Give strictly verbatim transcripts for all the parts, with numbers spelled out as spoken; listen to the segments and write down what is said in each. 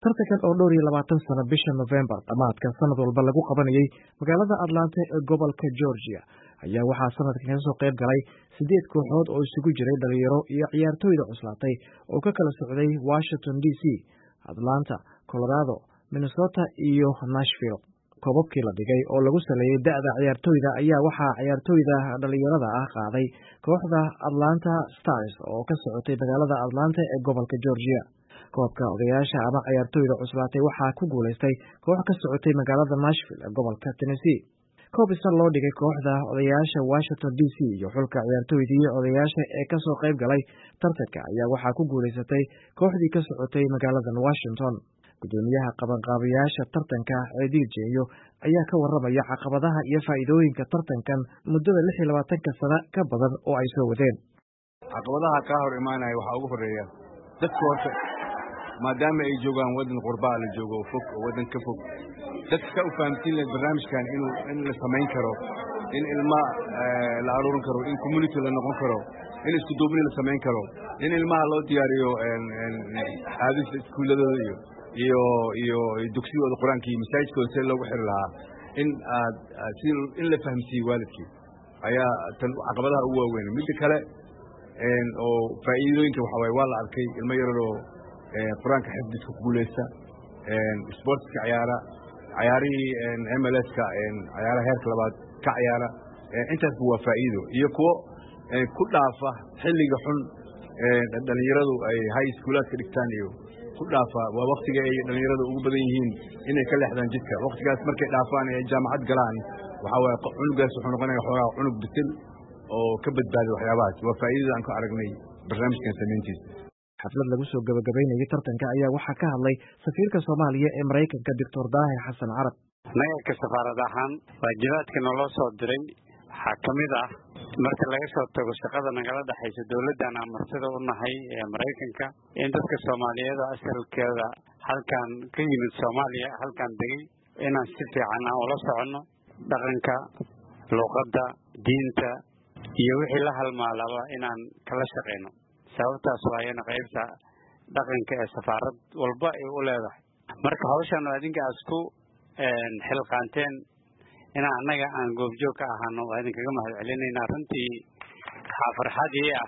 tartankan oo dhowr iyo labaatan sano bisha November dhamaadka sanad walba lagu qabanayay magaalada Atlanta ee gobolka Georgia ayaa waxaa sanadkan ka soo qayb galay sideed kooxood oo isugu jiray dhalinyaro iyo ciyaartooyda cuslaatay oo ka kala socday Washington D C, Atlanta, Colorado, Minnesota iyo Nashville. koobabkii la dhigay oo lagu saleeyay da'da ciyaartooyda ayaa waxaa ciyaartooyda dhalinyarada ah qaaday kooxda Atlanta Stars oo ka socotay magaalada Atlanta ee gobolka Georgia. koobka odayaasha ama ciyaartooyda cuslaatay waxaa ku guuleystay koox ka socotay magaalada Nashville ee gobolka Tennessee. koob isa loo dhigay kooxda odayaasha Washington D C iyo xulka ciyaartooydii odayaasha ee ka soo qayb galay tartanka ayaa waxaa ku guuleysatay kooxdii ka socotay magaalada Washington. gudoomiyaha qabanqaabiyaasha tartanka Eddie Jeyo ayaa ka warramaya caqabadaha iyo faa'iidooyinka tartankan muddada lix iyo labaatan sano ka badan oo ay soo wadeen. caqabadaha ka hor imaanaya waxa ugu horeeya dadka horta maadaama ay joogaan wadan qurbaa la joogo fog oo wadan ka fog dadka u fahamtiin leh barnaamijkan inuu in la samayn karo in ilma la aruurin karo in community la noqon karo in isku duubni la samayn karo in ilmaha loo diyaariyo aadista iskuuladooda iyo iyo iyo dugsigooda quraanka iyo masaajidkooda si loogu xiri lahaa in aad si in la fahamsiiyo waalidkii ayaa tan caqabadaha ugu waaweyn. midda kale oo faa'iidooyinka waxa waaye waa la arkay ilmo yaroo quraanka xifdis ku guuleysta sportska ciyaara ciyaarihii M L S-ka ciyaaraha heerka labaad ka ciyaara intaas waa faa'iido iyo kuwo ku dhaafa xilliga xun dhalinyaradu ay high schoolka dhigtaan iyo ku dhaafa waa waqtiga ay dhalinyaradu ugu badan yihiin inay ka leexdaan jidka. waqtigaas markay dhaafaan ay jaamacad galaan waxa waaye cunugaas wuxuu noqonayaa xogaa cunug bisil oo ka badbaaday waxyaabahaas. waa faa'iidada aan ku aragnay barnaamijkan samayntiisa. xaflad lagu soo gabagabeynayay tartanka ayaa waxaa ka hadlay safiirka Soomaaliya ee Mareykanka Doctor Daahir Xasan Carab. Nayalka safaarad ahaan waajibaadka noo soo diray waxaa ka mid ah marka laga soo tago shaqada nagala dhaxaysa dawladdan amartada u nahay ee Mareykanka in dadka Soomaaliyeed asalkeeda halkan ka yimid Soomaaliya halkan degay inaan si fiican ula socono dhaqanka, luqadda, diinta iyo wixii la halmaalaba inaan kala shaqeyno. sababtaas waa in qaybta dhaqanka ee safaarad walba ay u leedahay. marka hawshan adinka asku een xilqaanteen in anaga aan goobjoog ka ahaano waa idin kaga mahadcelinaynaa. runtii waxaa farxadii ah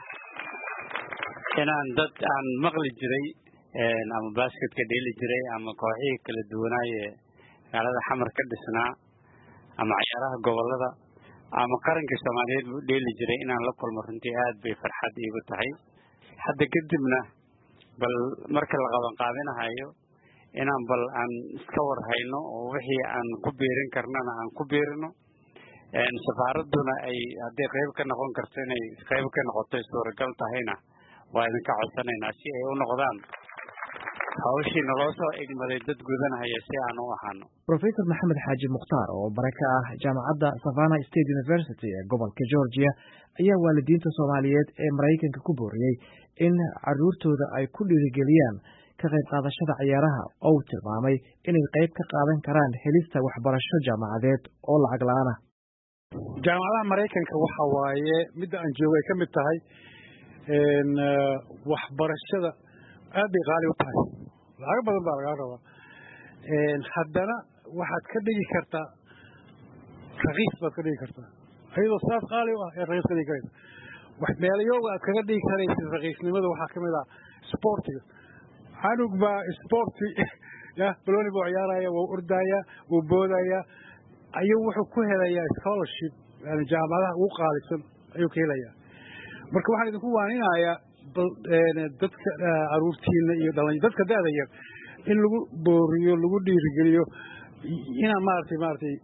inaan dad aan maqli jiray ama basketka dheeli jiray ama kooxihii kala duwanaaye magaalada xamar ka dhisnaa ama ciyaaraha gobolada ama qaranka Soomaaliyeed u dheeli jiray inaan la kulmo runtii aad bay farxad iigu tahay. hadda kadibna bal marka la qaban qaadinayo inaan bal aan iska war hayno oo wixii aan ku beerin karnana aan ku beerino een safaaraduna ay hadii qayb ka noqon karto inay qayb ka noqoto suuragal tahayna waa idin ka codsanaynaa si ay u noqdaan hawshii naloo soo egmaday dad gudanaya si aan u ahaano. Professor Maxamed Xaaji Mukhtaar oo baraka ah jaamacadda Savannah State University ee gobolka Georgia ayaa waalidiinta Soomaaliyeed ee Mareykanka ku booriyay in caruurtooda ay ku dhiirigeliyaan ka qayb qaadashada ciyaaraha oo tilmaamay inay qayb ka qaadan karaan helista waxbarasho jaamacadeed oo lacag la'aan ah. jaamacadaha Mareykanka waxa waaye mid aan joogay ka mid tahay een waxbarashada aad bay qaali u tahay. lacag badan baa laga rabaa een haddana waxaad ka dhigi kartaa raqiis baad ka dhigi kartaa ayadoo saas qaali u ah ee raqiis ka dhigi kartaa. wax meelayoga aad kaga dhigi karaysid raqiisnimada waxaa ka mid ah sportiga. anug baa sporti ya baloni buu ciyaaraya wuu ordaya wuu boodaya ayuu wuxuu ku helayaa scholarship yani jaamacadaha ugu qaalisan ayuu ka helayaa. marka waxaan idinku waaninayaa dadka aruurtiina iyo dhalinyarada dadka da'da yar in lagu booriyo lagu dhiirigeliyo ina maartay maartay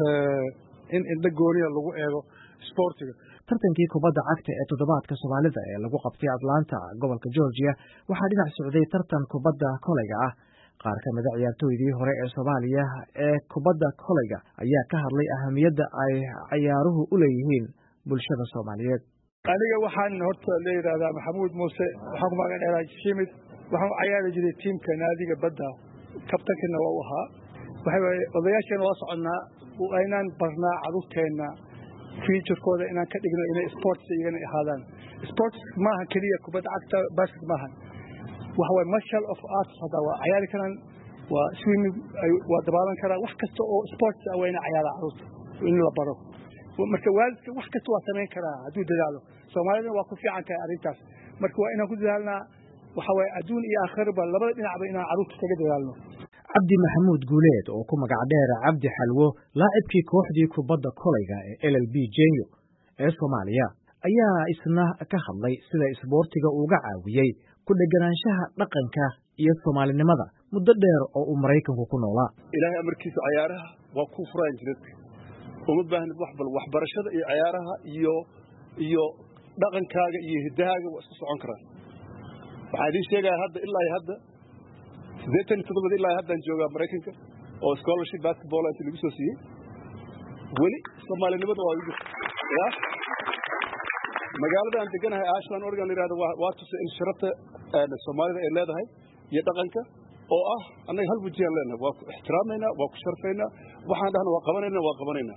in inda gooniya lagu eego sportiga. tartankii kubadda cagta ee toddobaadka Soomaalida ee lagu qabtay Atlanta gobolka Georgia waxaa dhinac socday tartan kubadda kolayga ah. qaar ka mid ah ciyaartooydii hore ee Soomaaliya ee kubadda kolayga ayaa ka hadlay ahamiyadda ay ciyaaruhu u leeyihiin bulshada Soomaaliyeed. aniga waxaan horta leeyahay Maxamuud Muuse waxaan ku magan dheeraa Shimid waxaan u ciyaari jiray teamka naadiga badda kabtankana waa u ahaa. waxay odayaashana waa soconaa oo aynaan barnaa caruurteena future-kooda inaan ka dhigno inay sports iyana ahaadaan. sports maaha kaliya kubadda cagta basket maaha waxa way martial of arts hada waa ciyaari karaan waa swimming waa dabaalan karaa wax kasta oo sports ah waa in ciyaaraha carruurta in la baro marka waalidka wax kasta waa samayn karaa hadduu dadaalo soomaalidana waa ku fiican tahay arrintaas marka waa inaan ku dadaalnaa waxa waaye adduun iyo aakhiraba labada dhinacba inaan carruurta kaga dadaalno cabdi maxamuud guuleed oo ku magac dheer cabdi xalwo laacibkii kooxdii kubadda kolayga ee L L B Genyo ee Soomaaliya ayaa isna ka hadlay sida isboortiga uga caawiyey ku dheganaanshaha dhaqanka iyo Soomaalinimada muddo dheer oo uu Mareykanku ku noolaa ilaahay amarkiisa ciyaaraha waa ku furaan jiray uma baahnid wax bal waxbarashada iyo ciyaaraha iyo iyo dhaqankaaga iyo hidahaaga waa isku socon karaan waxaan idin sheegaa hadda ilaa hadda sideetan iyo toddoba ilaa hadda joogaa Mareykanka oo scholarship basketball inta lagu soo siiyay weli Soomaalinimada waa ugu ya magaalada aan deganahay Ashland Oregon yiraahdo waa tusay in sharafta Soomaalida ay leedahay iyo dhaqanka oo ah annaga hal wajiyaan leenahay waa ku ixtiraamayna waa ku sharfaynaa waxaan dhahna waa qabanayna waa qabanayna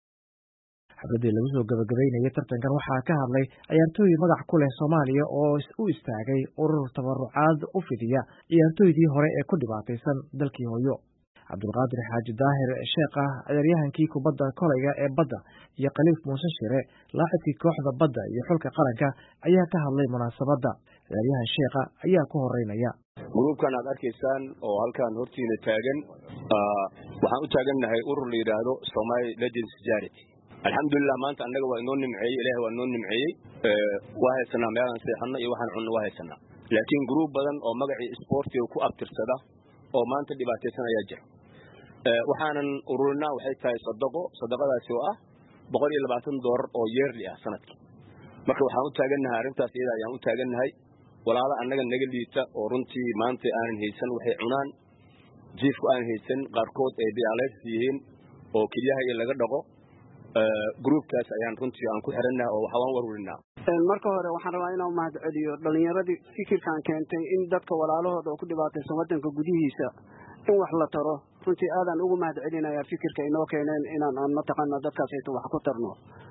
xafladii lagu soo gabagabeynayay tartankan waxaa ka hadlay ciyaartooy magac ku leh Soomaaliya oo u istaagay urur tabarucaad u fidiya ciyaartooydii hore ee ku dhibaataysan dalkii hooyo Cabdulqaadir Xaaji Daahir Sheekha ciyaaryahankii kubadda kolayga ee badda iyo Khaliif Muuse Shire laacibkii kooxda badda iyo xulka qaranka ayaa ka hadlay munaasabadda ciyaaryahan Sheekha ayaa ku horeynaya gruubkan aad arkaysaan oo halkan hortiina taagan waxaan u taagannahay urur la yiraahdo Somali Legends Charity alxamdulillah maanta annaga waa inoo nimceeyay ilaahay waa inoo nimceeyay waa haysanaa meelaan seexano iyo waxaan cunno waa haysanaa laakiin gruub badan oo magacii sportiga ku abtirsada oo maanta dhibaataysan ayaa jira waxaanan ururinaa waxay tahay sadaqo sadaqadaasi oo ah boqol iyo labaatan doolar oo yearly ah sanadkii marka waxaan u taagannahay arrintaas iyada ayaan u taagannahay walaala annaga naga liita oo runtii maanta aanan haysan waxay cunaan jiifku aanan haysan qaarkood ay dialysis yihiin oo keliyaha iyo laga dhaqo groupkaas ayaan runtii aan ku xirannahay oo waxaan warurinaa marka hore waxaan rabaa inaan mahad celiyo dhalinyaradii fikirkan keentay in dadka walaalahooda oo ku dhibaataysan wadanka gudihiisa in wax la taro runtii aadan ugu mahad celinayaa fikirka inoo keeneen inaan aan mataqaana dadkaas ayta wax ku tarno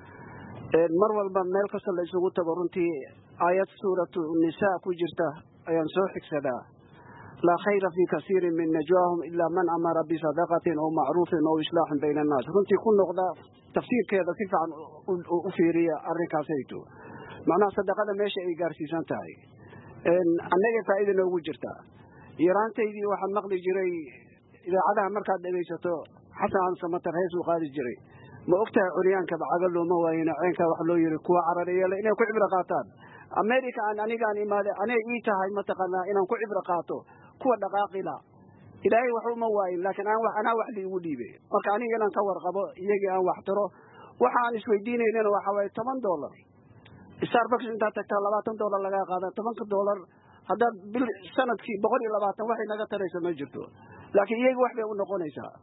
mar walba meel kasta la isugu tago runtii aayad suuratu nisaa ku jirta ayaan soo xigsadaa laa khayra fii kasiirin min najwaahum ilaa man amara bisadaqatin aw macruufin aw islaaxin bayna annaas runtii ku noqda tafsiirkeeda si fiican u fiiriya arrinkaasayto macnaha sadaqada meesha ay gaarsiisan tahay annaga faa'iida noogu jirta yaraantaydii waxaan maqli jiray idaacadaha markaad dhegaysato xasan samatar hees uu qaadi jiray ma ogtahay curyaanka bacaga looma waayina ceenka wax loo yiri kuwa carareeyay inay ku cibro qaataan America aan anigaan imaaday anay ii tahay mataqaanaa inaan ku cibro qaato kuwa dhaqaaqila ilaahay wax uma waayin laakiin aan wax ana wax liigu dhiibay marka aniga inaan ka warqabo iyagii aan wax taro waxaan isweydiinaynaa waxa way toban doolar Starbucks inta tagta labaatan doolar laga qaada toban doolar hadda bil sanadkii boqol iyo labaatan waxay naga tarayso ma jirto laakiin iyagu wax bay u noqonaysaa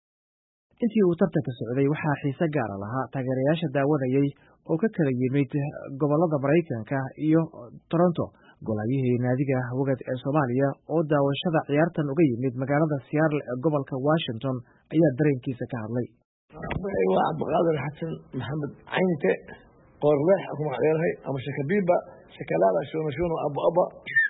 intii uu tartanka socday waxaa xiise gaar ah lahaa taageerayaasha daawanayay oo ka kala yimid gobolada Mareykanka iyo Toronto golayihii naadiga hawgad ee Soomaaliya oo daawashada ciyaartan uga yimid magaalada Seattle ee gobolka Washington ayaa dareenkiisa ka hadlay waa Cabdulqaadir Xasan Maxamed Caynte qorleex kuma ciyaarahay ama shakabiba shakalaada shoono shoono abo aba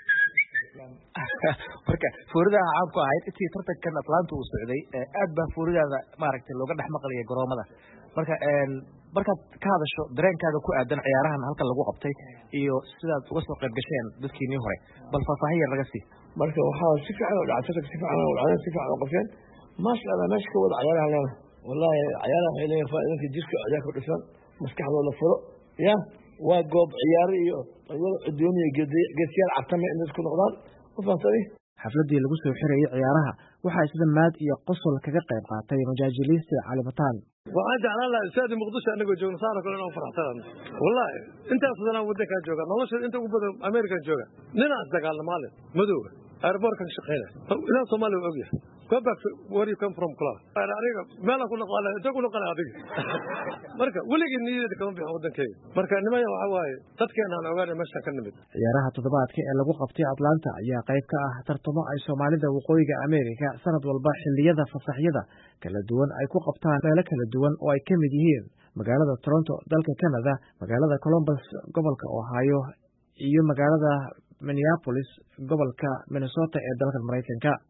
marka fuuridaha caabku ahayd intii tartankan Atlanta uu socday aad baa fuuridaada maaragtay looga dhex maqlay garoomada marka een markaad ka hadasho dareenkaaga ku aadan ciyaarahan halka lagu qabtay iyo sidaad uga soo qayb gasheen dadkiinii hore bal faahfaahin yar laga sii marka waxaa si fiican u dhacay si fiican u dhacay si fiican u qabteen ma sha Allah meesha ka wada ciyaaraha leena wallahi ciyaaraha waxay leeyihiin faa'iidooyinka jirka ayaa ku dhisan maskaxdooda la furo ya waa goob ciyaar iyo adduunyo geesiyaal cartame in isku noqdaan xafladii lagu soo xirayay ciyaaraha waxaa isla maad iyo qosol kaga qayb qaatay majaajiliista Calimataan waxaan jeclaan lahaa istaadi Muqdisho anagoo joogno saaro kale inaan faraxsan wallahi intaas sanad wadanka jooga nolosha inta ugu badan America jooga ninaas dagaalamaale madow airport-ka shaqeeya ina Soomaaliya og yahay go back to where you come from club aniga meel ku noqon inta ku noqon adiga marka waligii niyada kama bixin wadankayga marka nimaya waxa waaye dadkeena aan ogaanay meesha ka nimid ciyaaraha toddobaadka ee lagu qabtay Atlanta ayaa qayb ka ah tartamo ay Soomaalida waqooyiga Amerika sanad walba xilliyada fasaxyada kala duwan ay ku qabtaan meelo kala duwan oo ay ka mid yihiin magaalada Toronto dalka Canada magaalada Columbus gobolka Ohio iyo magaalada Minneapolis gobolka Minnesota ee dalka Mareykanka